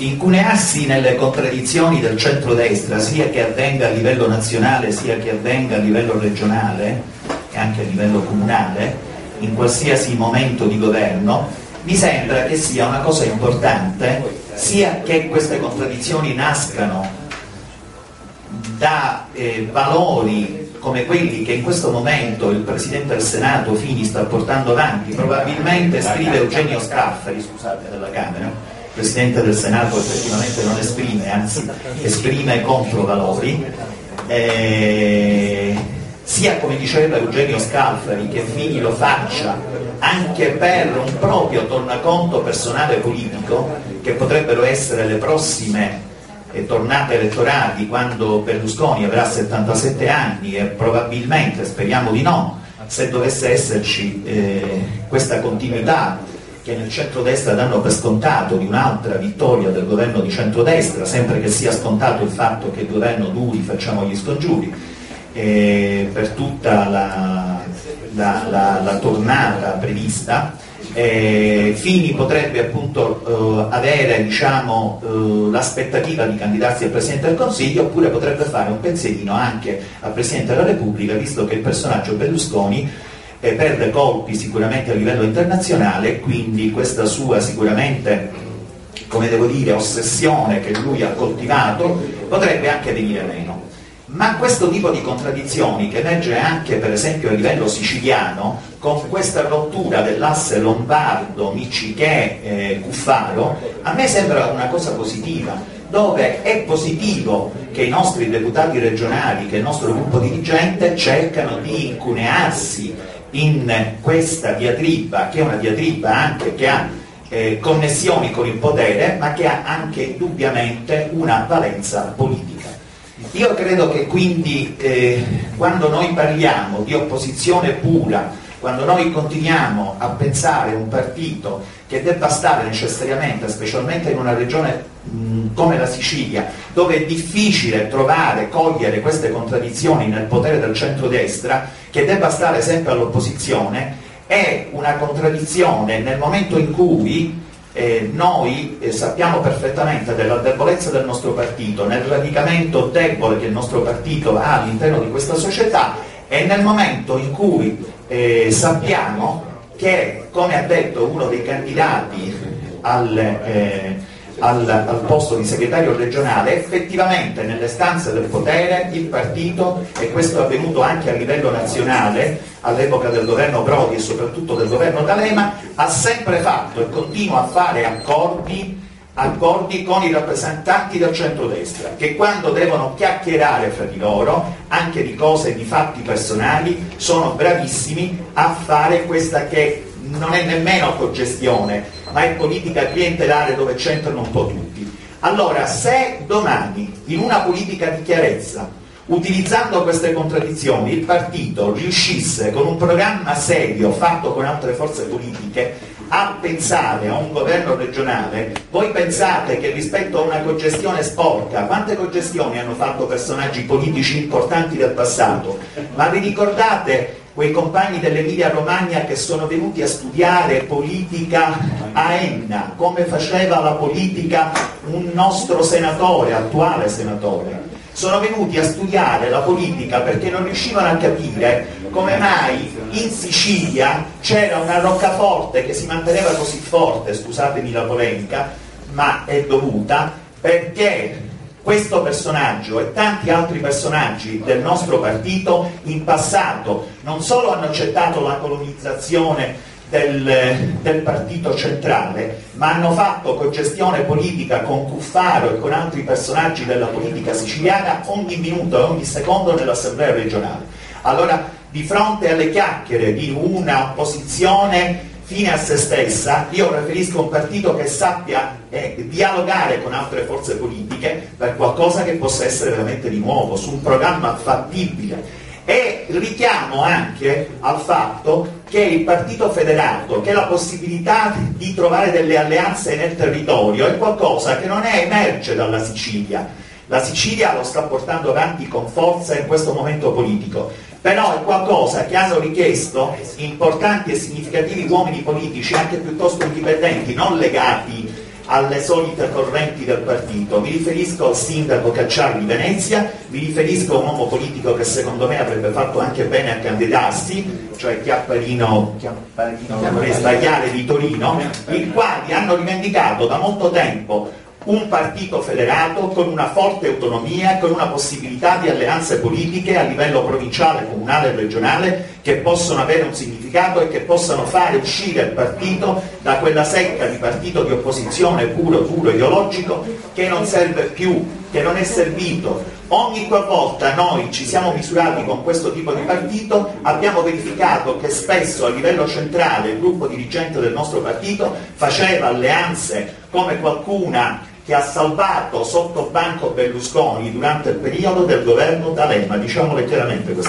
incunearsi nelle contraddizioni del centrodestra, sia che avvenga a livello nazionale, sia che avvenga a livello regionale e anche a livello comunale, in qualsiasi momento di governo, mi sembra che sia una cosa importante, sia che queste contraddizioni nascano da valori come quelli che in questo momento il Presidente del Senato Fini sta portando avanti. Probabilmente, scrive Eugenio Scaffari, scusate, della Camera, il Presidente del Senato effettivamente non esprime, anzi esprime controvalori, sia, come diceva Eugenio Scalfari, che Fini lo faccia anche per un proprio tornaconto personale politico, che potrebbero essere le prossime tornate elettorali, quando Berlusconi avrà 77 anni e probabilmente, speriamo di no, se dovesse esserci questa continuità che nel centrodestra danno per scontato, di un'altra vittoria del governo di centrodestra, sempre che sia scontato il fatto che il governo duri, facciamo gli scongiuri, per tutta la tornata prevista. Fini potrebbe appunto avere, diciamo, l'aspettativa di candidarsi a Presidente del Consiglio, oppure potrebbe fare un pensierino anche al Presidente della Repubblica, visto che il personaggio Berlusconi perde colpi sicuramente a livello internazionale, quindi questa sua sicuramente, come devo dire, ossessione che lui ha coltivato potrebbe anche venire meno. Ma questo tipo di contraddizioni, che emerge anche per esempio a livello siciliano, con questa rottura dell'asse Lombardo-Miccichè-Cuffaro, a me sembra una cosa positiva, dove è positivo che i nostri deputati regionali, che il nostro gruppo dirigente cercano di incunearsi in questa diatriba, che è una diatriba anche che ha connessioni con il potere, ma che ha anche indubbiamente una valenza politica. Io credo che quindi quando noi parliamo di opposizione pura, quando noi continuiamo a pensare un partito che debba stare necessariamente, specialmente in una regione come la Sicilia, dove è difficile trovare, cogliere queste contraddizioni nel potere del centrodestra, che debba stare sempre all'opposizione, è una contraddizione nel momento in cui noi sappiamo perfettamente della debolezza del nostro partito, nel radicamento debole che il nostro partito ha all'interno di questa società, e nel momento in cui sappiamo che, come ha detto uno dei candidati al posto di segretario regionale, effettivamente nelle stanze del potere il partito, e questo è avvenuto anche a livello nazionale all'epoca del governo Prodi e soprattutto del governo D'Alema, ha sempre fatto e continua a fare accordi con i rappresentanti del centrodestra, che quando devono chiacchierare fra di loro anche di cose e di fatti personali sono bravissimi a fare questa che non è nemmeno cogestione, ma è politica clientelare, dove c'entrano un po' tutti. Allora, se domani in una politica di chiarezza, utilizzando queste contraddizioni, il partito riuscisse con un programma serio fatto con altre forze politiche a pensare a un governo regionale, voi pensate che rispetto a una cogestione sporca, quante cogestioni hanno fatto personaggi politici importanti del passato? Ma vi ricordate quei compagni dell'Emilia Romagna che sono venuti a studiare politica a Enna, come faceva la politica un nostro senatore, attuale senatore? Sono venuti a studiare la politica perché non riuscivano a capire come mai in Sicilia c'era una roccaforte che si manteneva così forte, scusatemi la polemica, ma è dovuta perché questo personaggio e tanti altri personaggi del nostro partito in passato non solo hanno accettato la colonizzazione del partito centrale, ma hanno fatto cogestione politica con Cuffaro e con altri personaggi della politica siciliana ogni minuto e ogni secondo nell'assemblea regionale. Allora, di fronte alle chiacchiere di una opposizione fine a se stessa, io preferisco un partito che sappia dialogare con altre forze politiche per qualcosa che possa essere veramente di nuovo, su un programma fattibile. E richiamo anche al fatto che il partito federato, che la possibilità di trovare delle alleanze nel territorio, è qualcosa che non emerge dalla Sicilia. La Sicilia lo sta portando avanti con forza in questo momento politico, però è qualcosa che hanno richiesto importanti e significativi uomini politici, anche piuttosto indipendenti, non legati alle solite correnti del partito. Mi riferisco al sindaco Cacciari di Venezia, mi riferisco a un uomo politico che secondo me avrebbe fatto anche bene a candidarsi, cioè Chiapparino non vorrei sbagliare, di Torino, i quali hanno rivendicato da molto tempo un partito federato con una forte autonomia, con una possibilità di alleanze politiche a livello provinciale, comunale e regionale che possono avere un significato e che possano fare uscire il partito da quella secca di partito di opposizione puro ideologico che non serve più, che non è servito. Ogni qualvolta noi ci siamo misurati con questo tipo di partito abbiamo verificato che spesso a livello centrale il gruppo dirigente del nostro partito faceva alleanze come qualcuna che ha salvato sotto banco Berlusconi durante il periodo del governo D'Alema, diciamole chiaramente queste